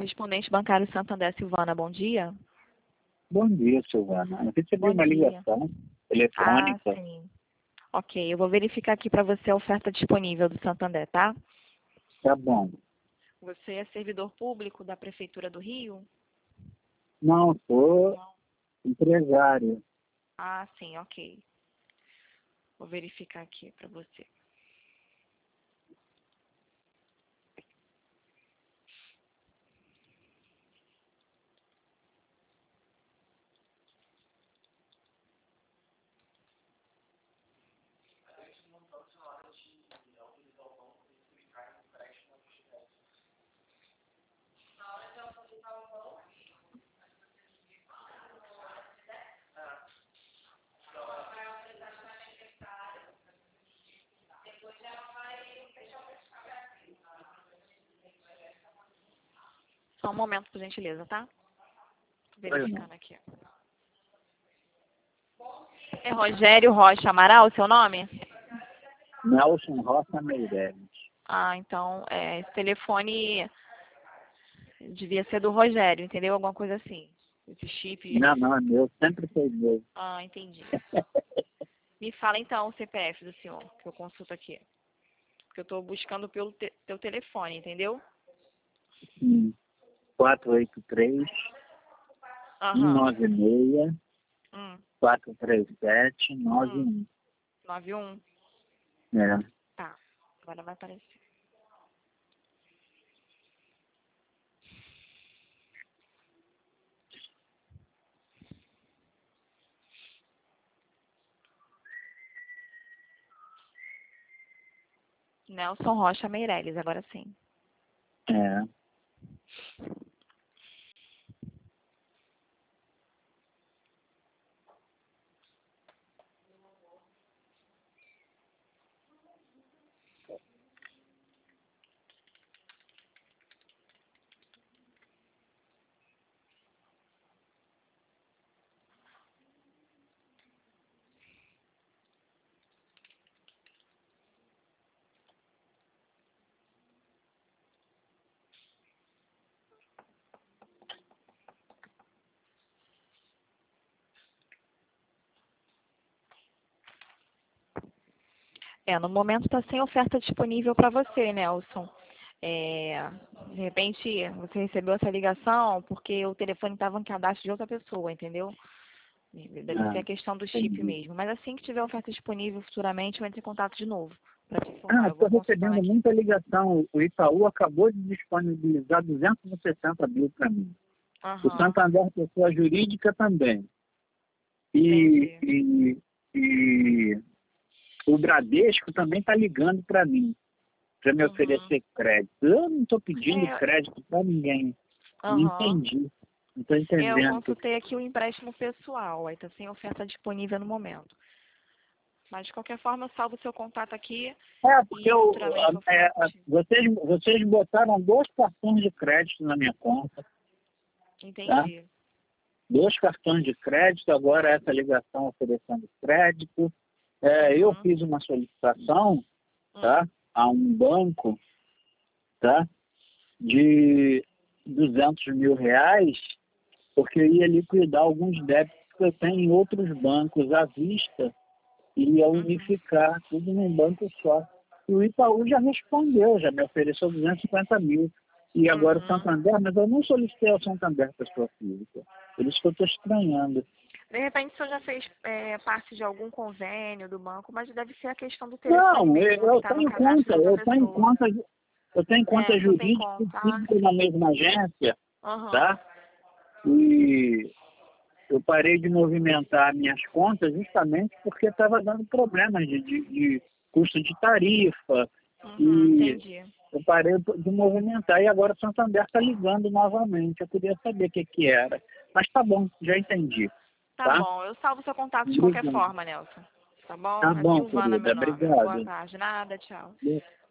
Correspondente bancário Santander, Silvana, bom dia. Bom dia, Silvana. Eu recebi Bom uma dia. ligação Ah, eletrônica. sim. Ok, eu vou verificar aqui para você a oferta disponível do Santander, tá? Tá bom. Você é servidor público da Prefeitura do Rio? Não, sou empresário. Ah, sim, ok. Vou verificar aqui para você. Só um momento, por gentileza, tá? Tô verificando aqui. É Rogério Rocha Amaral, seu nome? Nelson Roça Meireles. Ah, então, esse telefone devia ser do Rogério, entendeu? Alguma coisa assim. Esse chip. Não, é meu. Sempre foi meu. Ah, entendi. Me fala então o CPF do senhor, que eu consulto aqui. Porque eu estou buscando pelo teu telefone, entendeu? Sim. 483 Aham. 196 437 91. 91? É. Tá. Agora vai aparecer. Nelson Rocha Meireles, agora sim. É. No momento está sem oferta disponível para você, Nelson. De repente, você recebeu essa ligação porque o telefone estava em cadastro de outra pessoa, entendeu? Deve ser a questão do chip Entendi. mesmo. Mas assim que tiver oferta disponível futuramente, eu entro em contato de novo para te informar. Ah, Eu vou estou consultar recebendo aqui. muita ligação. O Itaú acabou de disponibilizar 260 mil para mim. O Aham, Santander, pessoa jurídica, também. E, entendi. e, e o Bradesco também está ligando para mim, para me Uhum. oferecer crédito. Eu não estou pedindo É, crédito para ninguém. Não aham. entendi. Não estou Eu entendendo. consultei aqui o empréstimo pessoal, aí está sem oferta disponível no momento. Mas de qualquer forma, eu salvo o seu contato aqui Porque e futuramente vou falar contigo. vocês botaram 2 cartões de crédito na minha conta, tá? Entendi. 2 cartões de crédito, agora essa ligação oferecendo crédito. Eu Uhum. fiz uma solicitação, Hum. tá, a um banco, tá, de 200 mil reais, porque eu ia liquidar alguns débitos que eu tenho em outros bancos à vista e ia Uhum. unificar tudo num banco só. E o Itaú já respondeu, já me ofereceu 250 mil. E agora o Uhum. Santander, mas eu não solicitei ao Santander pessoa física. Por isso que eu estou estranhando. De repente, o senhor já fez parte de algum convênio do banco, mas deve ser a questão do telefone Não, mesmo, que eu está no tenho cadastro conta, de outra pessoa. eu tenho conta O senhor tem jurídica e conta? Ah, física na sim. mesma agência, Aham. tá? E eu parei de movimentar minhas contas justamente porque estava dando problemas de custo de tarifa. Uhum, E entendi. eu parei de movimentar e agora o Santander está ligando novamente. Eu queria saber o que era. Mas tá bom, já entendi, Tá tá? bom, eu salvo seu contato de qualquer Obrigado. forma, Nelson. Tá bom? Tá É bom, Silvana querida. meu nome. Boa Obrigado. tarde. Nada, tchau.